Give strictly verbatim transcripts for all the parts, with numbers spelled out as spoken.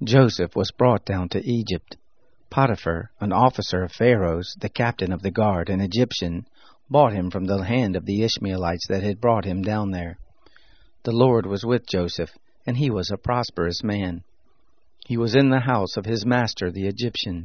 Joseph was brought down to Egypt. Potiphar, an officer of Pharaoh's, the captain of the guard, an Egyptian, bought him from the hand of the Ishmaelites that had brought him down there. The Lord was with Joseph, and he was a prosperous man. He was in the house of his master the Egyptian.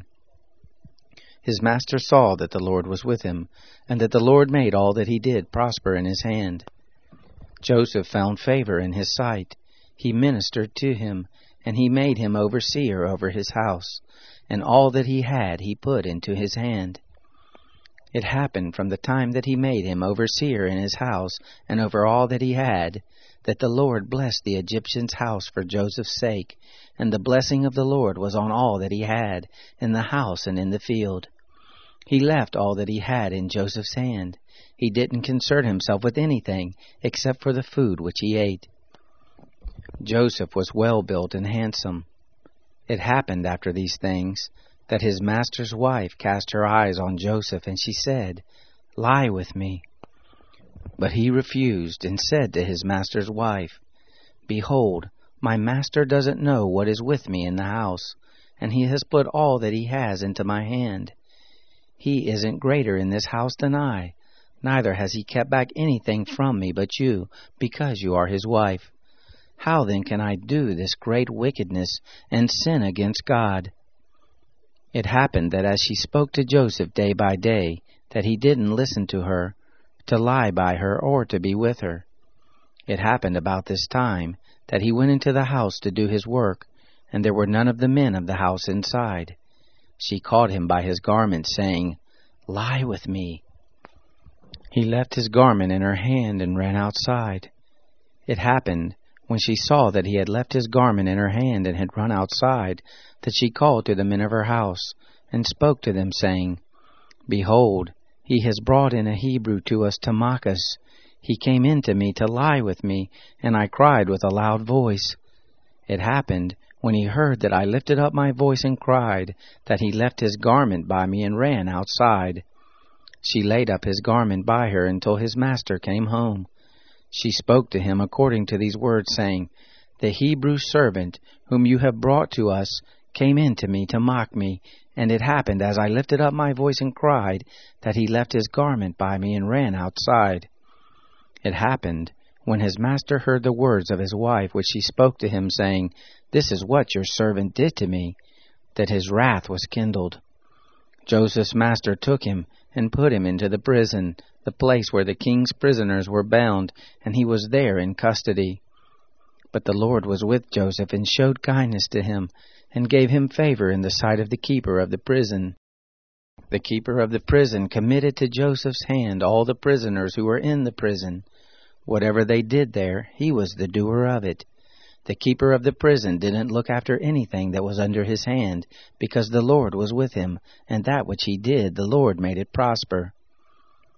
His master saw that the Lord was with him, and that the Lord made all that he did prosper in his hand. Joseph found favor in his sight. He ministered to him, and he made him overseer over his house, and all that he had he put into his hand. It happened from the time that he made him overseer in his house, and over all that he had, that the Lord blessed the Egyptian's house for Joseph's sake, and the blessing of the Lord was on all that he had, in the house and in the field. He left all that he had in Joseph's hand. He didn't concern himself with anything except for the food which he ate. Joseph was well built and handsome. It happened after these things that his master's wife cast her eyes on Joseph, and she said, "Lie with me." But he refused and said to his master's wife, "Behold, my master doesn't know what is with me in the house, and he has put all that he has into my hand. He isn't greater in this house than I, neither has he kept back anything from me but you, because you are his wife. How then can I do this great wickedness and sin against God?" It happened that as she spoke to Joseph day by day, that he didn't listen to her, to lie by her or to be with her. It happened about this time that he went into the house to do his work, and there were none of the men of the house inside. She caught him by his garment, saying, "Lie with me." He left his garment in her hand and ran outside. It happened, when she saw that he had left his garment in her hand and had run outside, that she called to the men of her house, and spoke to them, saying, "Behold, he has brought in a Hebrew to us to mock us. He came in to me to lie with me, and I cried with a loud voice. It happened, when he heard that I lifted up my voice and cried, that he left his garment by me and ran outside. She laid up his garment by her until his master came home. She spoke to him according to these words, saying, "The Hebrew servant whom you have brought to us came in to me to mock me, and it happened as I lifted up my voice and cried, that he left his garment by me and ran outside." It happened, when his master heard the words of his wife which she spoke to him, saying, "This is what your servant did to me," that his wrath was kindled. Joseph's master took him and put him into the prison, the place where the king's prisoners were bound, and he was there in custody. But the Lord was with Joseph and showed kindness to him, and gave him favor in the sight of the keeper of the prison. The keeper of the prison committed to Joseph's hand all the prisoners who were in the prison. Whatever they did there, he was the doer of it. The keeper of the prison didn't look after anything that was under his hand, because the Lord was with him, and that which he did, the Lord made it prosper.